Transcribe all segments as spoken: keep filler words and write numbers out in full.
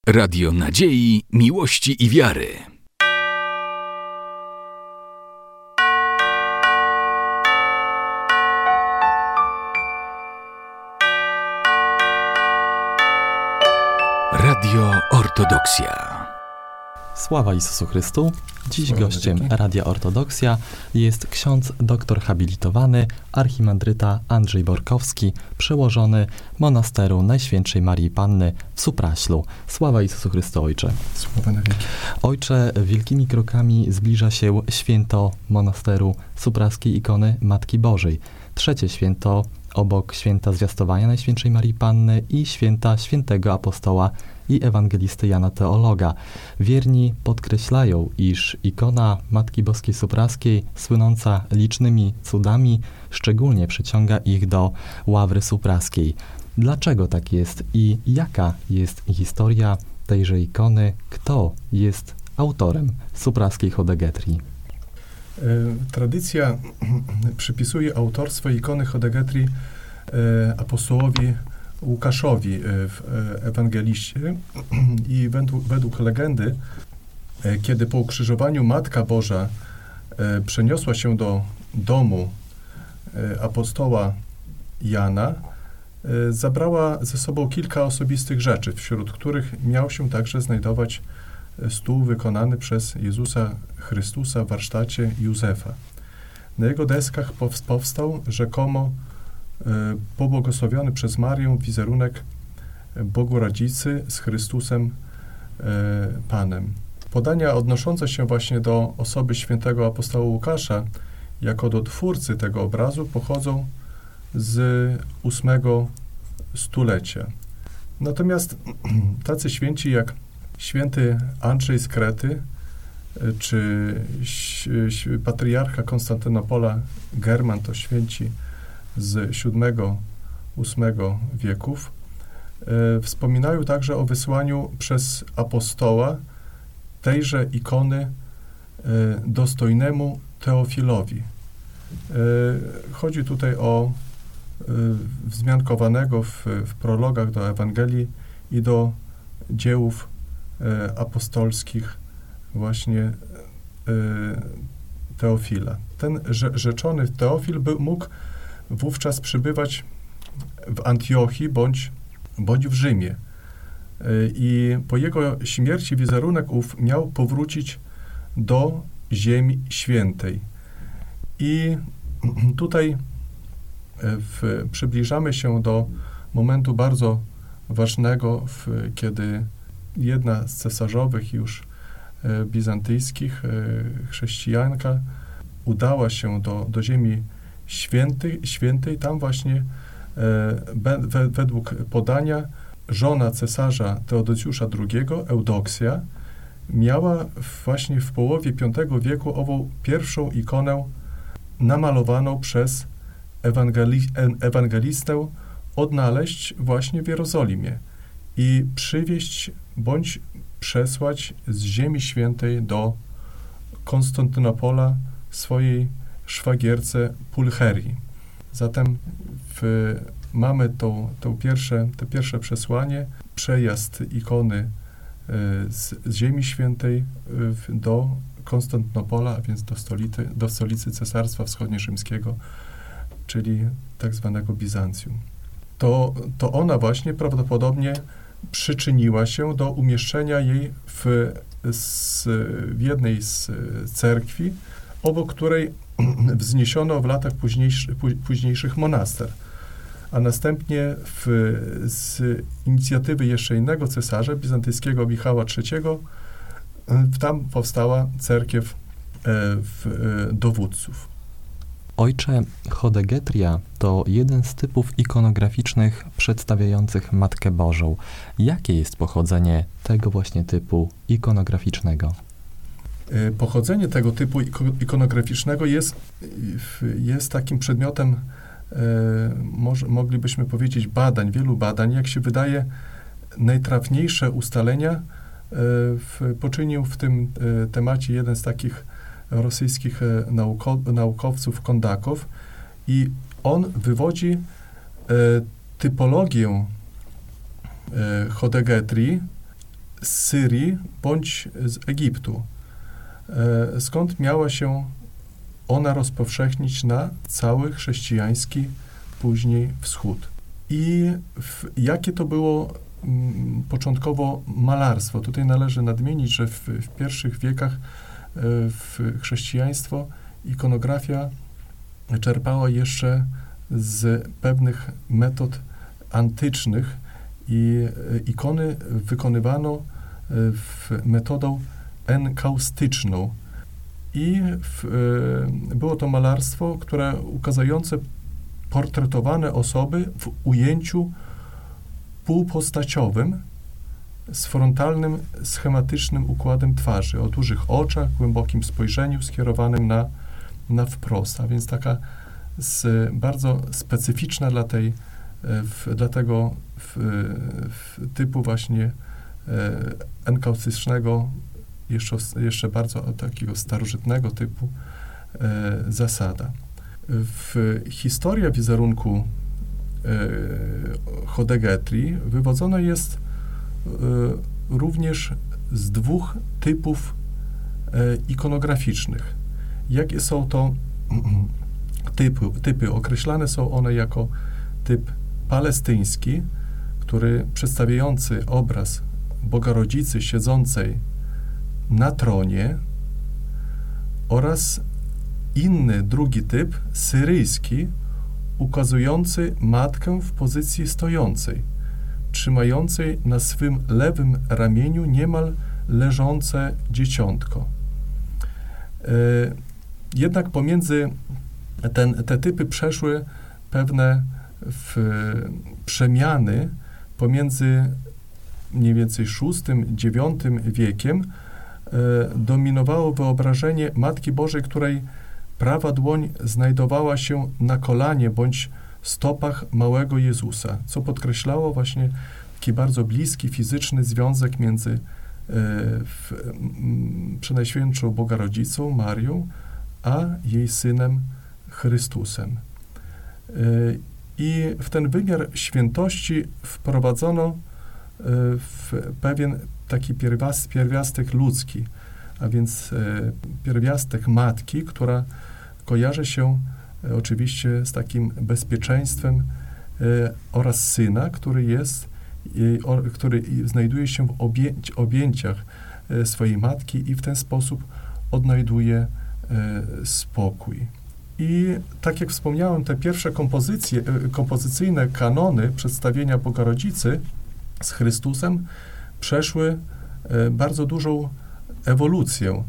Radio Nadziei, Miłości i Wiary. Radio Ortodoksja. Sława Jezusu Chrystu. Dziś Sława gościem wielkie. Radia Ortodoksja jest ksiądz doktor habilitowany, archimandryta Andrzej Borkowski, przełożony monasteru Najświętszej Marii Panny w Supraślu. Sława Jezusu Chrystu, Ojcze. Sława na wieki. Ojcze, wielkimi krokami zbliża się święto monasteru Supraskiej Ikony Matki Bożej. Trzecie święto obok święta Zwiastowania Najświętszej Marii Panny i święta świętego apostoła i ewangelisty Jana Teologa. Wierni podkreślają, iż ikona Matki Boskiej Supraskiej, słynąca licznymi cudami, szczególnie przyciąga ich do ławry supraskiej. Dlaczego tak jest i jaka jest historia tejże ikony? Kto jest autorem supraskiej chodegetrii? Tradycja przypisuje autorstwo ikony chodegetrii apostołowi Łukaszowi w Ewangeliście i według, według legendy, kiedy po ukrzyżowaniu Matka Boża przeniosła się do domu apostoła Jana, zabrała ze sobą kilka osobistych rzeczy, wśród których miał się także znajdować stół wykonany przez Jezusa Chrystusa w warsztacie Józefa. Na jego deskach powstał rzekomo pobłogosławiony przez Marię wizerunek Bogu Radzicy z Chrystusem Panem. Podania odnoszące się właśnie do osoby świętego apostoła Łukasza jako do twórcy tego obrazu pochodzą z ósmego stulecia. Natomiast tacy święci jak święty Andrzej z Krety czy patriarcha Konstantynopola German, to święci z siódmego ósmego wieków, e, wspominają także o wysłaniu przez apostoła tejże ikony e, dostojnemu Teofilowi. E, chodzi tutaj o e, wzmiankowanego w, w prologach do Ewangelii i do dziełów e, apostolskich właśnie e, Teofila. Ten rze, rzeczony Teofil by, mógł wówczas przybywać w Antiochii bądź, bądź w Rzymie. I po jego śmierci wizerunek ów miał powrócić do Ziemi Świętej. I tutaj w, przybliżamy się do momentu bardzo ważnego, w, kiedy jedna z cesarzowych już bizantyjskich, chrześcijanka, udała się do, do Ziemi Świętej, świętej, tam właśnie e, we, według podania żona cesarza Teodosjusza drugiego, Eudoksja, miała właśnie w połowie piątego wieku ową pierwszą ikonę namalowaną przez ewangeli, ewangelistę odnaleźć właśnie w Jerozolimie i przywieźć bądź przesłać z Ziemi Świętej do Konstantynopola swojej szwagierce Pulcherii. Zatem w, mamy to, to, pierwsze, to pierwsze przesłanie, przejazd ikony y, z, z Ziemi Świętej y, do Konstantynopola, a więc do stolicy, do stolicy Cesarstwa Wschodniorzymskiego, czyli tak zwanego Bizancjum. To, to ona właśnie prawdopodobnie przyczyniła się do umieszczenia jej w, z, w jednej z cerkwi, obok której wzniesiono w latach późniejszy, późniejszych monaster, a następnie w, z inicjatywy jeszcze innego cesarza, bizantyjskiego Michała trzeciego, tam powstała cerkiew w, dowódców. Ojcze, chodegetria to jeden z typów ikonograficznych przedstawiających Matkę Bożą. Jakie jest pochodzenie tego właśnie typu ikonograficznego? Pochodzenie tego typu ikonograficznego jest, jest takim przedmiotem, e, może, moglibyśmy powiedzieć, badań, wielu badań. Jak się wydaje, najtrafniejsze ustalenia e, w, poczynił w tym e, temacie jeden z takich rosyjskich e, nauko, naukowców, Kondakow, i on wywodzi e, typologię e, chodegetrii z Syrii bądź z Egiptu, skąd miała się ona rozpowszechnić na cały chrześcijański później wschód. I w, jakie to było m, początkowo malarstwo? Tutaj należy nadmienić, że w, w pierwszych wiekach w chrześcijaństwo ikonografia czerpała jeszcze z pewnych metod antycznych i ikony wykonywano w metodą enkaustyczną. I w, było to malarstwo, które ukazujące portretowane osoby w ujęciu półpostaciowym z frontalnym, schematycznym układem twarzy, o dużych oczach, głębokim spojrzeniu skierowanym na, na wprost, a więc taka z, bardzo specyficzna dla, tej, w, dla tego w, w typu właśnie e, enkaustycznego, jeszcze, jeszcze bardzo takiego starożytnego typu e, zasada. W historia wizerunku e, Hodegetri wywodzona jest e, również z dwóch typów e, ikonograficznych. Jakie są to typy, typy? Określane są one jako typ palestyński, który przedstawiający obraz Bogarodzicy siedzącej na tronie, oraz inny, drugi typ, syryjski, ukazujący matkę w pozycji stojącej, trzymającej na swym lewym ramieniu niemal leżące dzieciątko. E, jednak pomiędzy ten, te typy przeszły pewne w, przemiany pomiędzy mniej więcej szóstym, dziewiątym wiekiem. E, dominowało wyobrażenie Matki Bożej, której prawa dłoń znajdowała się na kolanie bądź stopach małego Jezusa, co podkreślało właśnie taki bardzo bliski, fizyczny związek między e, w, m, Przenajświętszą Bogarodzicą, Marią, a jej Synem Chrystusem. E, I w ten wymiar świętości wprowadzono e, w pewien taki pierwiast, pierwiastek ludzki, a więc e, pierwiastek matki, która kojarzy się e, oczywiście z takim bezpieczeństwem e, oraz syna, który jest, e, o, który znajduje się w obję, objęciach e, swojej matki i w ten sposób odnajduje e, spokój. I tak jak wspomniałem, te pierwsze kompozycje, e, kompozycyjne kanony przedstawienia Bogarodzicy z Chrystusem przeszły e, bardzo dużą ewolucję.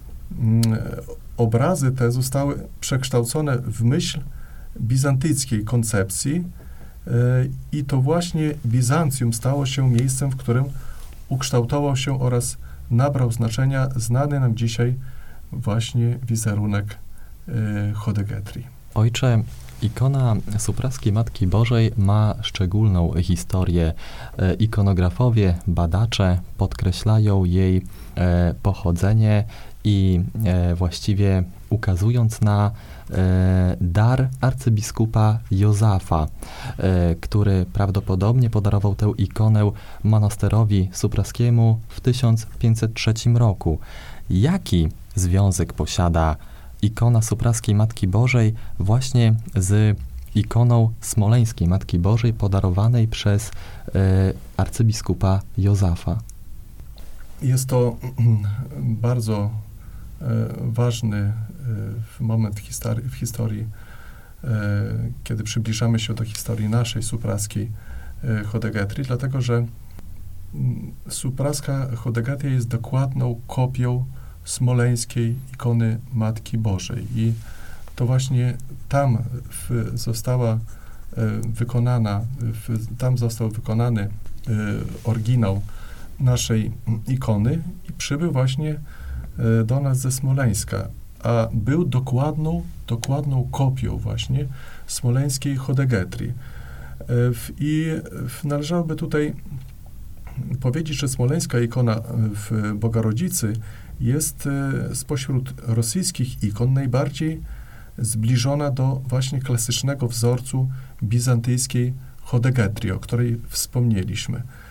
Obrazy te zostały przekształcone w myśl bizantyjskiej koncepcji i to właśnie Bizancjum stało się miejscem, w którym ukształtował się oraz nabrał znaczenia znany nam dzisiaj właśnie wizerunek Hodegetri. Ojcze, ikona supraskiej Matki Bożej ma szczególną historię. Ikonografowie, badacze podkreślają jej e, pochodzenie i e, właściwie ukazując na e, dar arcybiskupa Józafa, e, który prawdopodobnie podarował tę ikonę monasterowi supraskiemu w tysiąc pięćset trzecim roku. Jaki związek posiada ikona supraskiej Matki Bożej właśnie z ikoną smoleńskiej Matki Bożej podarowanej przez e, arcybiskupa Józafa? Jest to bardzo e, ważny e, moment w historii, w historii e, kiedy przybliżamy się do historii naszej supraskiej e, Hodegetri, dlatego że m, supraska Hodegetria jest dokładną kopią smoleńskiej ikony Matki Bożej i to właśnie tam w, została e, wykonana, w, tam został wykonany e, oryginał naszej ikony i przybył właśnie e, do nas ze Smoleńska, a był dokładną, dokładną kopią właśnie smoleńskiej Hodegetri. E, w, I w, należałoby tutaj powiedzieć, że smoleńska ikona w Bogarodzicy jest e, spośród rosyjskich ikon najbardziej zbliżona do właśnie klasycznego wzorcu bizantyjskiej Hodegetrii, o której wspomnieliśmy.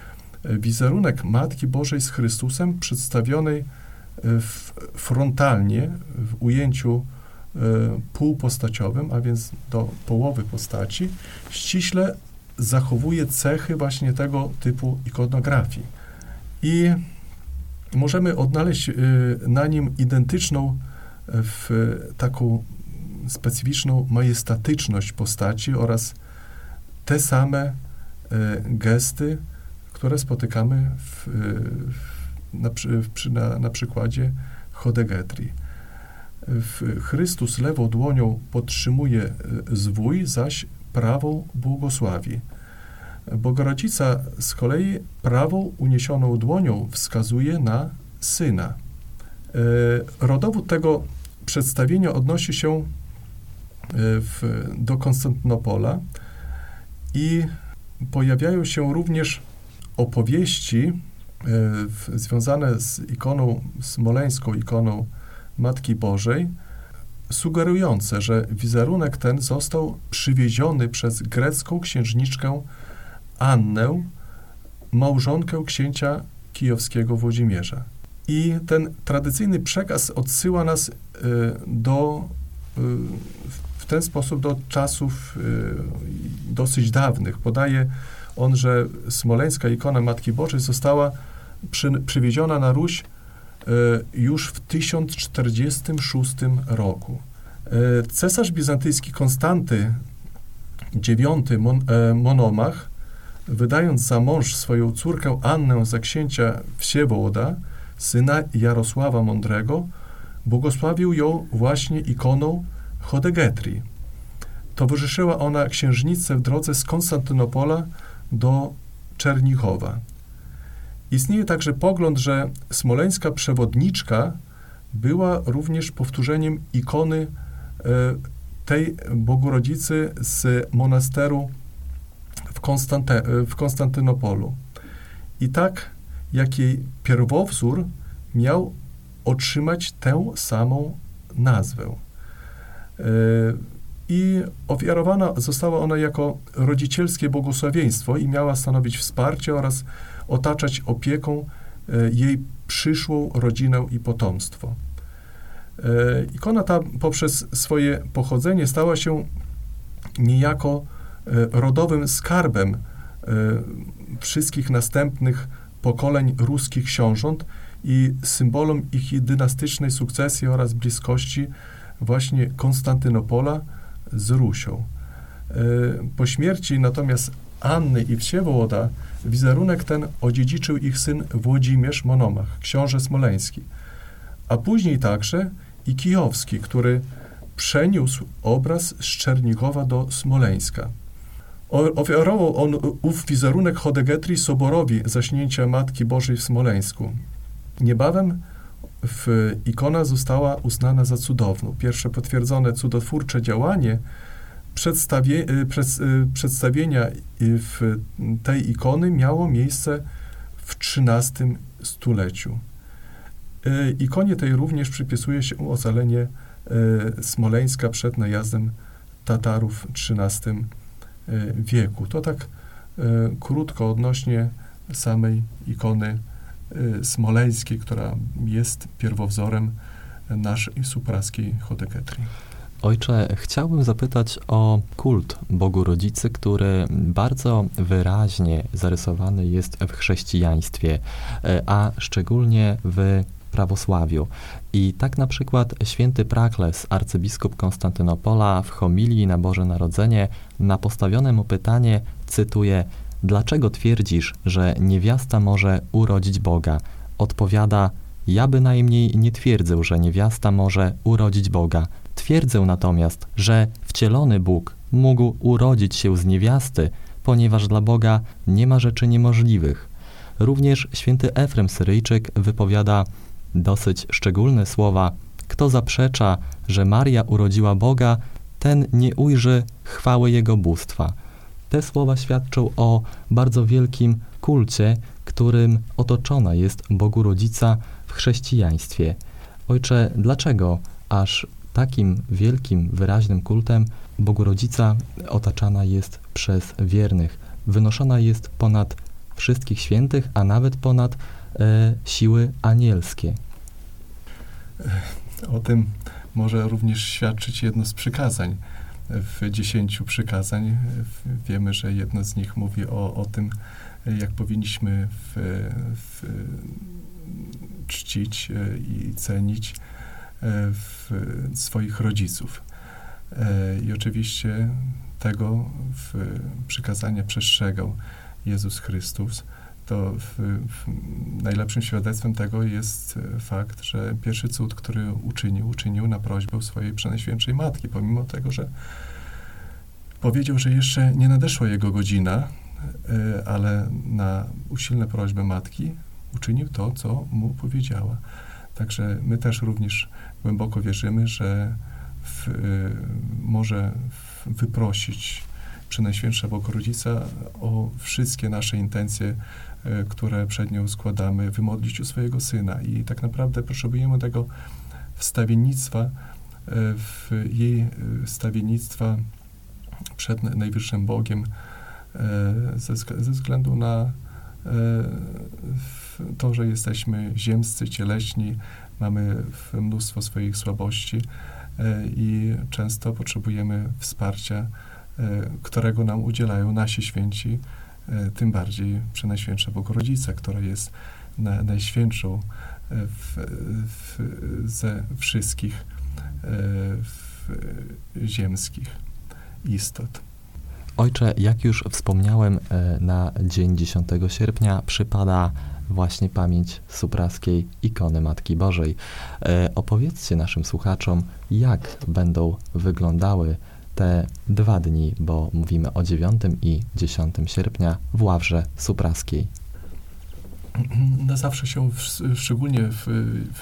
wizerunek Matki Bożej z Chrystusem przedstawionej w, frontalnie, w ujęciu y, półpostaciowym, a więc do połowy postaci, ściśle zachowuje cechy właśnie tego typu ikonografii. I możemy odnaleźć y, na nim identyczną, w, taką specyficzną majestatyczność postaci oraz te same y, gesty, które spotykamy w, w, na, przy, na, na przykładzie chodegetrii. W Chrystus lewą dłonią podtrzymuje zwój, zaś prawą błogosławi. Bogorodzica z kolei prawą uniesioną dłonią wskazuje na Syna. Rodowód tego przedstawienia odnosi się w, do Konstantynopola i pojawiają się również opowieści w, związane z ikoną smoleńską, ikoną Matki Bożej, sugerujące, że wizerunek ten został przywieziony przez grecką księżniczkę Annę, małżonkę księcia kijowskiego Włodzimierza. I ten tradycyjny przekaz odsyła nas y, do, y, w ten sposób do czasów y, dosyć dawnych. Podaje on, że smoleńska ikona Matki Bożej została przy, przywieziona na Ruś y, już w tysiąc czterdziestym szóstym roku. Y, cesarz bizantyjski Konstanty dziewiąty Mon, y, Monomach, wydając za mąż swoją córkę Annę za księcia Wsiewołoda, syna Jarosława Mądrego, błogosławił ją właśnie ikoną chodegetrii. Towarzyszyła ona księżniczce w drodze z Konstantynopola do Czernichowa. Istnieje także pogląd, że smoleńska przewodniczka była również powtórzeniem ikony e, tej Bogorodzicy z monasteru w, Konstanty- w Konstantynopolu. I tak jak jej pierwowzór miał otrzymać tę samą nazwę. Yy, I ofiarowana została ona jako rodzicielskie błogosławieństwo i miała stanowić wsparcie oraz otaczać opieką yy, jej przyszłą rodzinę i potomstwo. Yy, ikona ta poprzez swoje pochodzenie stała się niejako yy, rodowym skarbem yy, wszystkich następnych pokoleń ruskich książąt i symbolem ich dynastycznej sukcesji oraz bliskości właśnie Konstantynopola z Rusią. Po śmierci natomiast Anny i Wsiewołoda wizerunek ten odziedziczył ich syn Włodzimierz Monomach, książę smoleński, a później także i kijowski, który przeniósł obraz z Czernichowa do Smoleńska. Ofiarował on ów wizerunek chodegetrii soborowi zaśnięcia Matki Bożej w Smoleńsku. Niebawem w ikona została uznana za cudowną. Pierwsze potwierdzone cudotwórcze działanie przedstawie, przed, przedstawienia w tej ikony miało miejsce w trzynastym stuleciu. Ikonie tej również przypisuje się ocalenie Smoleńska przed najazdem Tatarów w trzynastym wieku. To tak e, krótko odnośnie samej ikony e, smoleńskiej, która jest pierwowzorem naszej supraskiej chodegetrii. Ojcze, chciałbym zapytać o kult Bogu Rodzicy, który bardzo wyraźnie zarysowany jest w chrześcijaństwie, a szczególnie w prawosławiu. I tak na przykład święty Prakles, arcybiskup Konstantynopola, w homilii na Boże Narodzenie na postawione mu pytanie, cytuję: dlaczego twierdzisz, że niewiasta może urodzić Boga? Odpowiada: ja bynajmniej nie twierdzę, że niewiasta może urodzić Boga. Twierdzę natomiast, że wcielony Bóg mógł urodzić się z niewiasty, ponieważ dla Boga nie ma rzeczy niemożliwych. Również święty Efrem Syryjczyk wypowiada dosyć szczególne słowa: kto zaprzecza, że Maria urodziła Boga, ten nie ujrzy chwały Jego bóstwa. Te słowa świadczą o bardzo wielkim kulcie, którym otoczona jest Bogu Rodzica w chrześcijaństwie. Ojcze, dlaczego aż takim wielkim, wyraźnym kultem Bogu Rodzica otaczana jest przez wiernych, wynoszona jest ponad wszystkich świętych, a nawet ponad e, siły anielskie. O tym może również świadczyć jedno z przykazań. W dziesięciu przykazań wiemy, że jedno z nich mówi o, o tym, jak powinniśmy w, w, czcić i cenić w swoich rodziców. I oczywiście tego w przykazania przestrzegał Jezus Chrystus. To w, w najlepszym świadectwem tego jest fakt, że pierwszy cud, który uczynił, uczynił na prośbę swojej Przenajświętszej Matki, pomimo tego, że powiedział, że jeszcze nie nadeszła jego godzina, ale na usilne prośbę Matki uczynił to, co mu powiedziała. Także my też również głęboko wierzymy, że w, może wyprosić Przenajświętsza Bogorodzica o wszystkie nasze intencje, które przed nią składamy, wymodlić u swojego Syna. I tak naprawdę potrzebujemy tego wstawiennictwa, w jej wstawiennictwa przed Najwyższym Bogiem, ze, ze względu na to, że jesteśmy ziemscy, cieleśni, mamy mnóstwo swoich słabości i często potrzebujemy wsparcia, którego nam udzielają nasi święci, tym bardziej Przenajświętsza Bogorodzica, która jest na, najświętszą w, w, ze wszystkich w, ziemskich istot. Ojcze, jak już wspomniałem, na dzień dziesiątego sierpnia przypada właśnie pamięć supraskiej ikony Matki Bożej. Opowiedzcie naszym słuchaczom, jak będą wyglądały te dwa dni, bo mówimy o dziewiątego i dziesiątego sierpnia w Ławrze Supraskiej. No zawsze się, w, szczególnie w, w,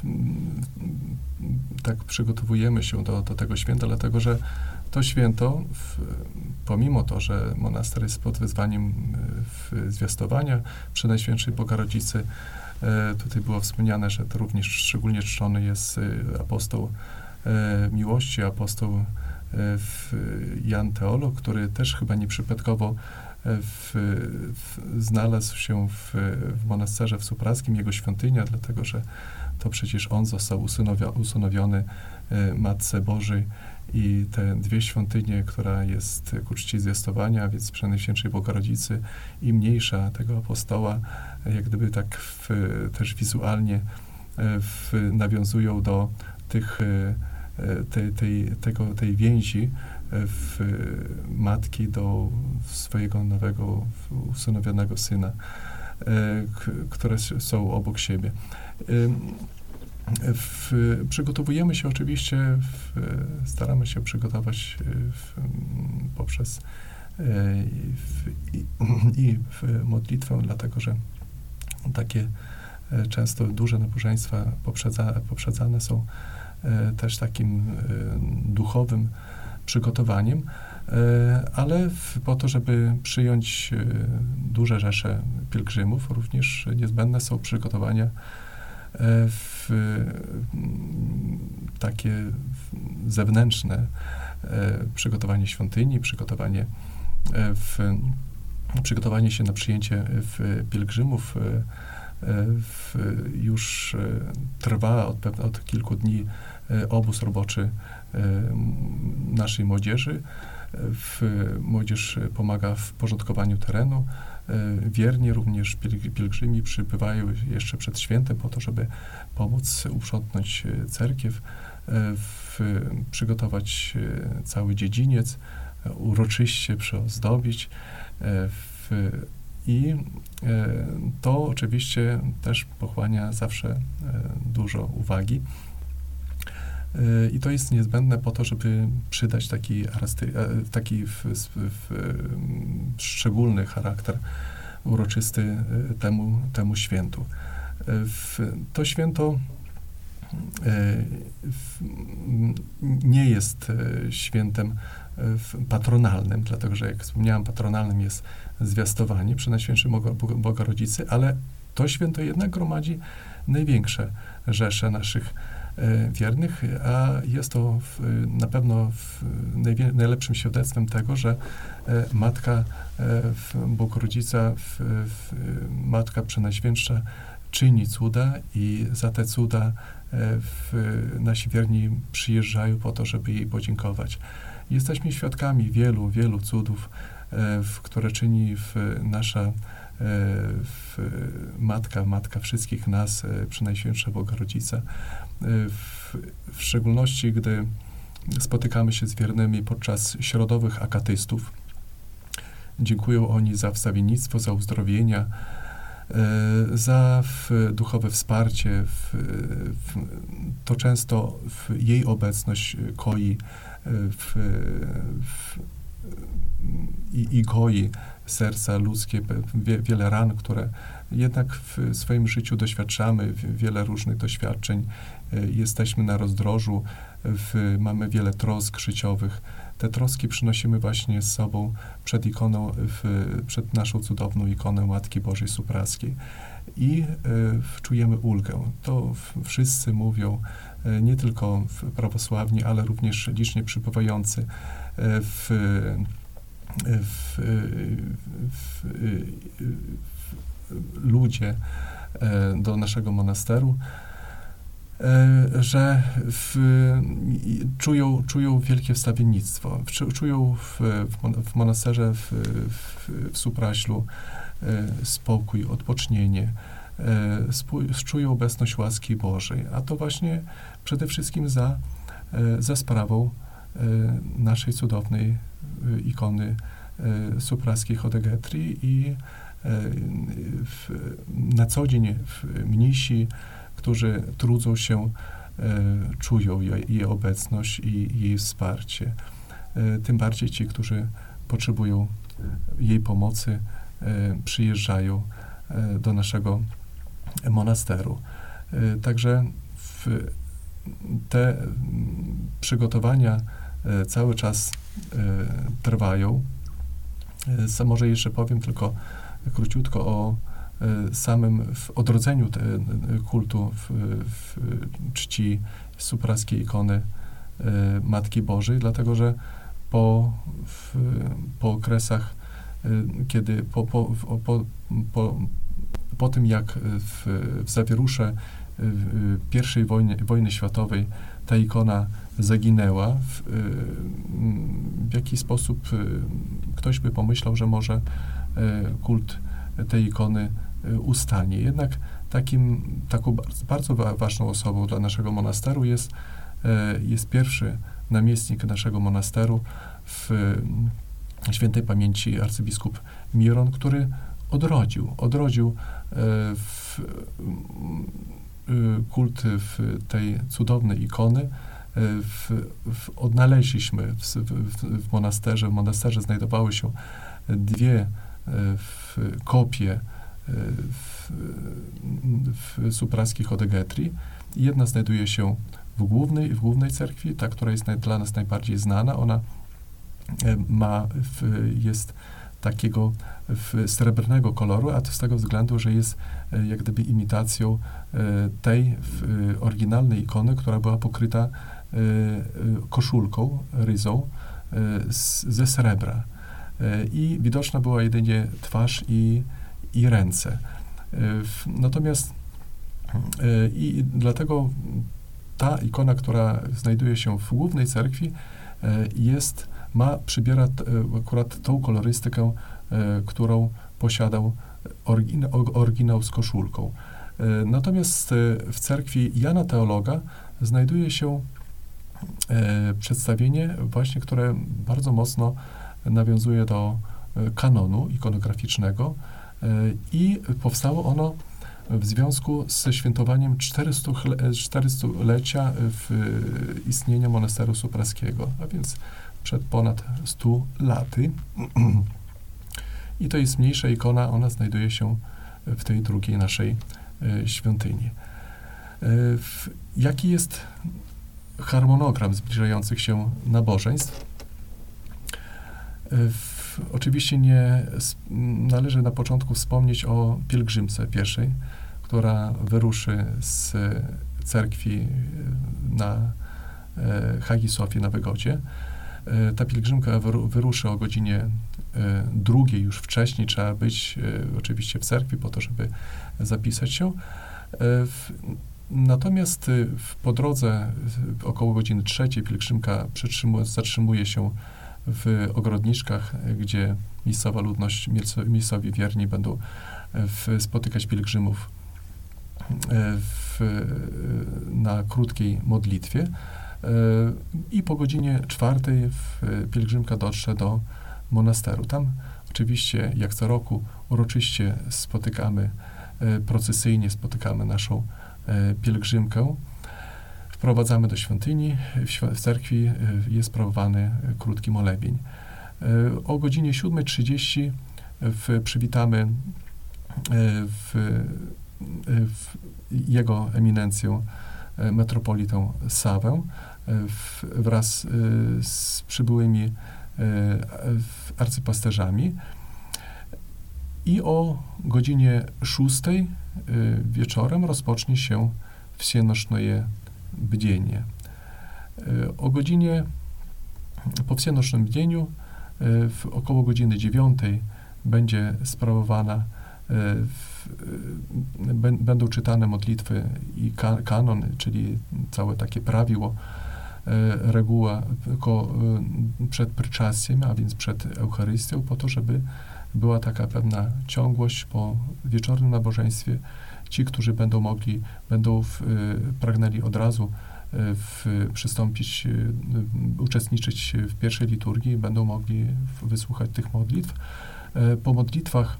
tak przygotowujemy się do, do tego święta, dlatego że to święto, w, pomimo to, że monaster jest pod wyzwaniem w, zwiastowania Przenajświętszej Bogorodzicy, e, tutaj było wspomniane, że to również szczególnie czczony jest apostoł e, miłości, apostoł w Jan Teolog, który też chyba nieprzypadkowo w, w, znalazł się w, w monasterze w Supraskim, jego świątynia, dlatego że to przecież on został usunowio, usunowiony Matce Bożej i te dwie świątynie, która jest ku czci zwiastowania, więc Przenajświętszej Bogorodzicy i mniejsza tego apostoła, jak gdyby tak w, też wizualnie w, nawiązują do tych Tej, tej, tego, tej więzi w matki do swojego nowego, usunowionego syna, k, które są obok siebie. W, przygotowujemy się oczywiście, w, staramy się przygotować w, poprzez w, i, i w modlitwę, dlatego że takie często duże nabożeństwa poprzedza, poprzedzane są też takim duchowym przygotowaniem, ale po to, żeby przyjąć duże rzesze pielgrzymów, również niezbędne są przygotowania w takie zewnętrzne, przygotowanie świątyni, przygotowanie, w, przygotowanie się na przyjęcie w pielgrzymów. W, już trwa od, od kilku dni obóz roboczy naszej młodzieży. W, młodzież pomaga w porządkowaniu terenu. Wierni również pielgrzymi przybywają jeszcze przed świętem po to, żeby pomóc uprzątnąć cerkiew, w, przygotować cały dziedziniec, uroczyście przyozdobić. W, I e, to oczywiście też pochłania zawsze e, dużo uwagi. E, I to jest niezbędne po to, żeby przydać taki, arasty, e, taki w, w, w, szczególny charakter uroczysty e, temu, temu świętu. E, w, to święto e, w, nie jest e, świętem patronalnym, dlatego że, jak wspomniałem, patronalnym jest zwiastowanie Przenajświętszej Bogorodzicy, ale to święto jednak gromadzi największe rzesze naszych wiernych, a jest to w, na pewno w najwie, najlepszym świadectwem tego, że Matka w Bogorodzica, w, w, Matka Przenajświętsza czyni cuda i za te cuda w, nasi wierni przyjeżdżają po to, żeby jej podziękować. Jesteśmy świadkami wielu, wielu cudów, w, które czyni w nasza w Matka, Matka wszystkich nas, Przenajświętsza Bogorodzica. W, w szczególności, gdy spotykamy się z wiernymi podczas środowych akatystów. Dziękują oni za wstawiennictwo, za uzdrowienia, za w, duchowe wsparcie. W, w, to często w jej obecność koi w, w, i, i goi serca ludzkie, wie, wiele ran, które jednak w swoim życiu doświadczamy, wiele różnych doświadczeń, jesteśmy na rozdrożu, w, mamy wiele trosk życiowych. Te troski przynosimy właśnie z sobą przed ikoną, w, przed naszą cudowną ikonę Matki Bożej Supraskiej i y, czujemy ulgę. To w, wszyscy mówią, y, nie tylko prawosławni, ale również licznie przybywający y, w, w, w, w, ludzie y, do naszego monasteru, że w, czują, czują wielkie wstawiennictwo, czują w, w monasterze w, w, w Supraślu spokój, odpocznienie, czują obecność łaski Bożej, a to właśnie przede wszystkim za, za sprawą naszej cudownej ikony supraskiej Chodegetry i w, na co dzień w mnisi, którzy trudzą się, e, czują jej, jej obecność i jej wsparcie. E, tym bardziej ci, którzy potrzebują jej pomocy, e, przyjeżdżają e, do naszego monasteru. E, także w te przygotowania e, cały czas e, trwają. E, może jeszcze powiem tylko króciutko o samym w odrodzeniu te, kultu w, w czci supraskiej ikony y, Matki Bożej, dlatego że po, w, po okresach, y, kiedy po, po, po, po, po tym jak w, w zawierusze y, pierwszej wojny, wojny światowej ta ikona zaginęła, w, y, w jaki sposób y, ktoś by pomyślał, że może y, kult tej ikony ustanie. Jednak takim, taką bardzo ważną osobą dla naszego monasteru jest, jest pierwszy namiestnik naszego monasteru, w świętej pamięci arcybiskup Miron, który odrodził, odrodził w, kult w tej cudownej ikony. W, w, odnaleźliśmy w, w, w monasterze, w monasterze znajdowały się dwie w, kopie w, w supraskiej Chodegetry. Jedna znajduje się w głównej, w głównej cerkwi, ta, która jest naj, dla nas najbardziej znana. Ona ma, w, jest takiego w, srebrnego koloru, a to z tego względu, że jest jak gdyby imitacją tej w, oryginalnej ikony, która była pokryta koszulką, ryzą z, ze srebra. I widoczna była jedynie twarz i, i ręce. Natomiast i dlatego ta ikona, która znajduje się w głównej cerkwi, jest, ma, przybiera akurat tą kolorystykę, którą posiadał orygina, oryginał z koszulką. Natomiast w cerkwi Jana Teologa znajduje się przedstawienie właśnie, które bardzo mocno nawiązuje do kanonu ikonograficznego i powstało ono w związku ze świętowaniem czterystulecia istnienia monasteru supraskiego, a więc przed ponad stu laty. I to jest mniejsza ikona, ona znajduje się w tej drugiej naszej świątyni. Jaki jest harmonogram zbliżających się nabożeństw? W, oczywiście nie należy na początku wspomnieć o pielgrzymce pieszej, która wyruszy z cerkwi na Hagi Sofii na Wygodzie. Ta pielgrzymka wyruszy o godzinie drugiej, już wcześniej trzeba być oczywiście w cerkwi po to, żeby zapisać się. Natomiast po drodze około godziny trzeciej pielgrzymka zatrzymuje się w ogrodniczkach, gdzie miejscowa ludność, miejscowi wierni będą w, spotykać pielgrzymów w, na krótkiej modlitwie. I po godzinie czwartej pielgrzymka dotrze do monasteru. Tam oczywiście, jak co roku, uroczyście spotykamy, procesyjnie spotykamy naszą pielgrzymkę. Wprowadzamy do świątyni. W cerkwi jest sprawowany krótki molebień. O godzinie siódmej trzydzieści przywitamy w, w jego eminencję metropolitę Sawę w, wraz z przybyłymi arcypasterzami. I o godzinie szóstej wieczorem rozpocznie się wsienoczne bdzienie. O godzinie, po wsienocznym bdzieniu, w około godziny dziewiątej będzie sprawowana, w, będą czytane modlitwy i kanon, czyli całe takie prawiło, reguła przed pryczastiem, a więc przed Eucharystią, po to, żeby była taka pewna ciągłość po wieczornym nabożeństwie. Ci, którzy będą mogli, będą w, pragnęli od razu w, przystąpić, uczestniczyć w pierwszej liturgii, będą mogli wysłuchać tych modlitw. Po modlitwach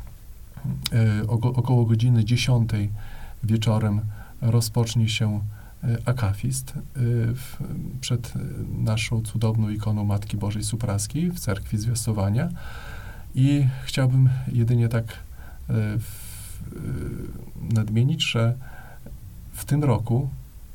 około godziny dziesiątej wieczorem rozpocznie się akafist przed naszą cudowną ikoną Matki Bożej Supraskiej w cerkwi Zwiastowania. I chciałbym jedynie tak nadmienić, że w tym roku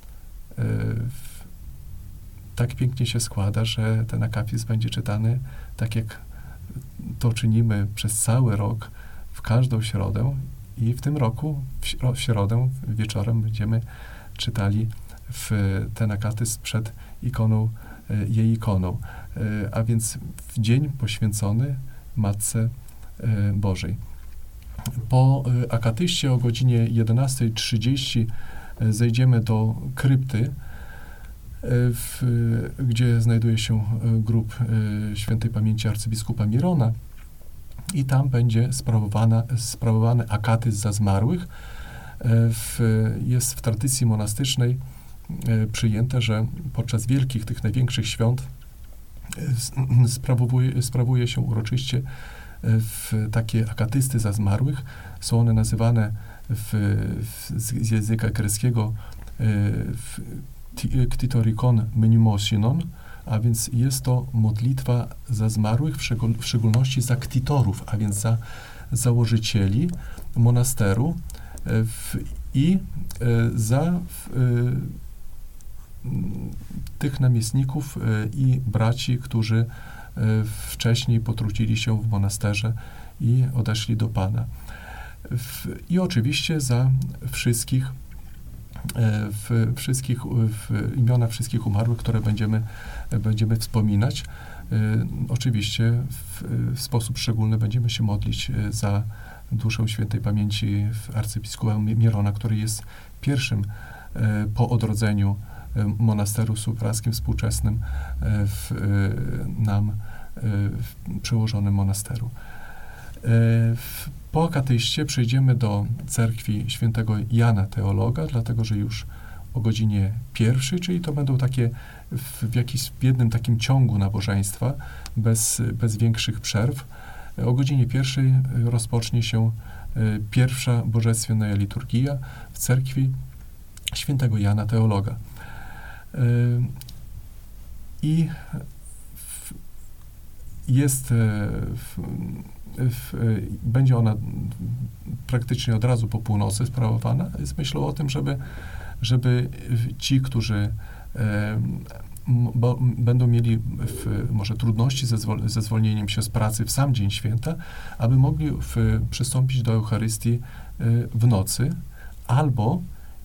tak pięknie się składa, że ten akafist będzie czytany tak, jak to czynimy przez cały rok, w każdą środę, i w tym roku w środę wieczorem będziemy czytali w ten akafist przed ikoną, jej ikoną, a więc w dzień poświęcony Matce Bożej. Po akatyście o godzinie jedenastej trzydzieści zejdziemy do krypty, w, gdzie znajduje się grób świętej pamięci arcybiskupa Mirona, i tam będzie sprawowana, sprawowany akatyzm za zmarłych. W, jest w tradycji monastycznej przyjęte, że podczas wielkich, tych największych świąt sprawuje, sprawuje się uroczyście w takie akatysty za zmarłych. Są one nazywane w, w, z języka greckiego ktitorikon menimosinon, a więc jest to modlitwa za zmarłych, w, szczegól, w szczególności za ktitorów, a więc za założycieli monasteru w, i za w, tych namiestników i braci, którzy wcześniej potrudzili się w monasterze i odeszli do Pana. I oczywiście za wszystkich, w wszystkich w imiona wszystkich umarłych, które będziemy, będziemy wspominać. Oczywiście w, w sposób szczególny będziemy się modlić za duszę świętej pamięci arcybiskupa Mirona, który jest pierwszym po odrodzeniu monasteru supraskim współczesnym w nam w przełożonym monasteru. Po akatyście przejdziemy do cerkwi świętego Jana Teologa, dlatego że już o godzinie pierwszej, czyli to będą takie w, w jakimś w jednym takim ciągu nabożeństwa, bez, bez większych przerw. O godzinie pierwszej rozpocznie się pierwsza bożestwienna liturgia w cerkwi świętego Jana Teologa. I w, jest w, w, będzie ona praktycznie od razu po północy sprawowana z myślą o tym, żeby, żeby ci, którzy bo będą mieli w, może trudności ze, zwol ze zwolnieniem się z pracy w sam dzień święta, aby mogli w, przystąpić do Eucharystii w nocy, albo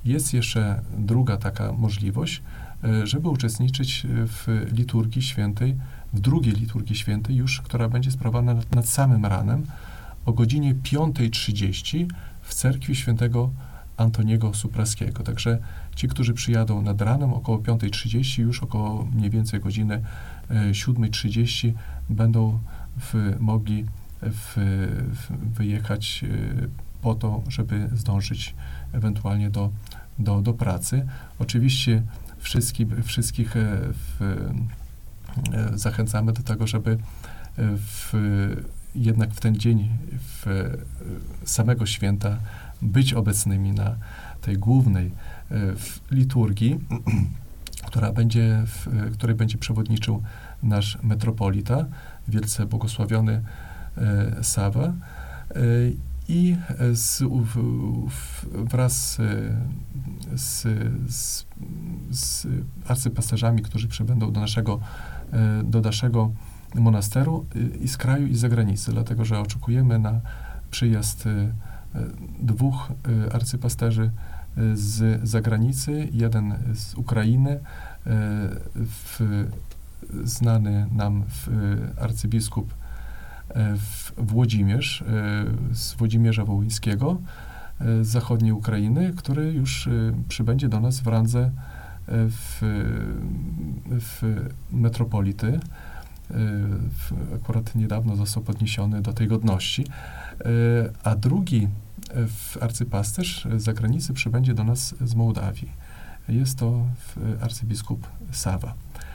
jest jeszcze druga taka możliwość, żeby uczestniczyć w liturgii świętej, w drugiej liturgii świętej już, która będzie sprawowana nad, nad samym ranem o godzinie piątej trzydzieści w cerkwi świętego Antoniego Supraskiego. Także ci, którzy przyjadą nad ranem około piątej trzydzieści, już około mniej więcej godziny siódmej trzydzieści będą w, mogli w, w wyjechać po to, żeby zdążyć ewentualnie do, do, do pracy. Oczywiście wszystkich, wszystkich w, zachęcamy do tego, żeby w, jednak w ten dzień w samego święta być obecnymi na tej głównej w liturgii, która będzie, w której będzie przewodniczył nasz metropolita, wielce błogosławiony Sawa, i z, w, w, wraz z, z, z arcypasterzami, którzy przybędą do naszego, do naszego monasteru i z kraju, i z zagranicy, dlatego że oczekujemy na przyjazd dwóch arcypasterzy z zagranicy, jeden z Ukrainy, w, znany nam w, arcybiskup w Włodzimierz, z Włodzimierza Wołyńskiego, z zachodniej Ukrainy, który już przybędzie do nas w randze w, w metropolity. W, akurat niedawno został podniesiony do tej godności. A drugi arcypasterz z zagranicy przybędzie do nas z Mołdawii. Jest to arcybiskup Sawa.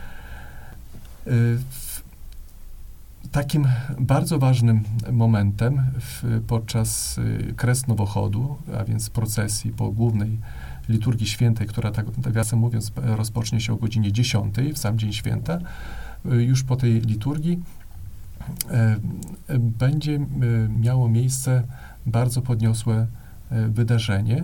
Takim bardzo ważnym momentem w, podczas kres Nowochodu, a więc procesji po głównej liturgii świętej, która, tak nawiasem mówiąc, rozpocznie się o godzinie dziesiątej, w sam dzień święta, już po tej liturgii e, będzie miało miejsce bardzo podniosłe wydarzenie,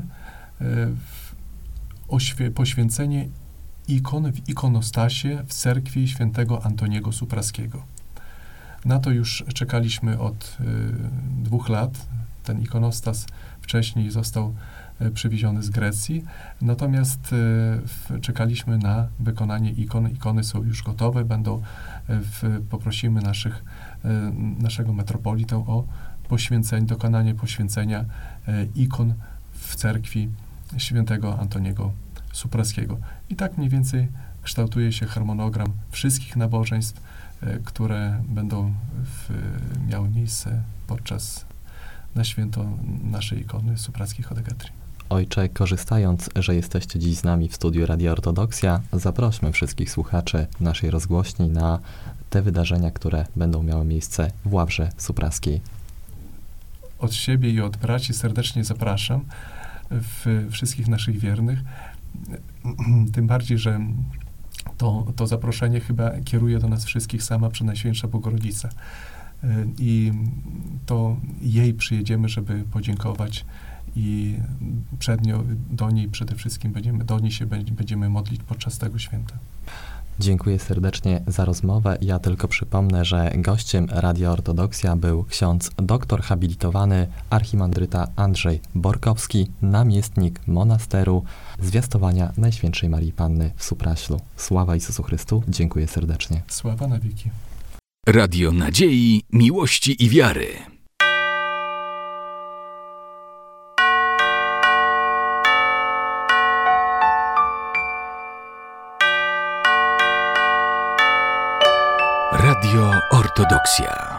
e, poświęcenie ikon w ikonostasie w cerkwi świętego Antoniego Supraskiego. Na to już czekaliśmy od y, dwóch lat. Ten ikonostas wcześniej został y, przywieziony z Grecji, natomiast y, w, czekaliśmy na wykonanie ikon. Ikony są już gotowe, będą, y, w, poprosimy naszych, y, naszego metropolitę o poświęcenie, dokonanie poświęcenia y, ikon w cerkwi świętego Antoniego Supraskiego. I tak mniej więcej kształtuje się harmonogram wszystkich nabożeństw, które będą w, miały miejsce podczas na święto naszej ikony Suprackiej Chodegetry. Ojcze, korzystając, że jesteście dziś z nami w studiu Radia Ortodoksja, zaprośmy wszystkich słuchaczy naszej rozgłośni na te wydarzenia, które będą miały miejsce w Ławrze Supraskiej. Od siebie i od braci serdecznie zapraszam w wszystkich naszych wiernych, tym bardziej, że To, to zaproszenie chyba kieruje do nas wszystkich sama Przenajświętsza Bogorodzica. I to jej przyjedziemy, żeby podziękować i przed nią, do niej przede wszystkim będziemy, do niej się będziemy modlić podczas tego święta. Dziękuję serdecznie za rozmowę. Ja tylko przypomnę, że gościem Radia Ortodoksja był ksiądz doktor habilitowany archimandryta Andrzej Borkowski, namiestnik monasteru Zwiastowania Najświętszej Marii Panny w Supraślu. Sława Jezusu Chrystu. Dziękuję serdecznie. Sława na wieki. Radio Nadziei, Miłości i Wiary. Radio Ortodoksja.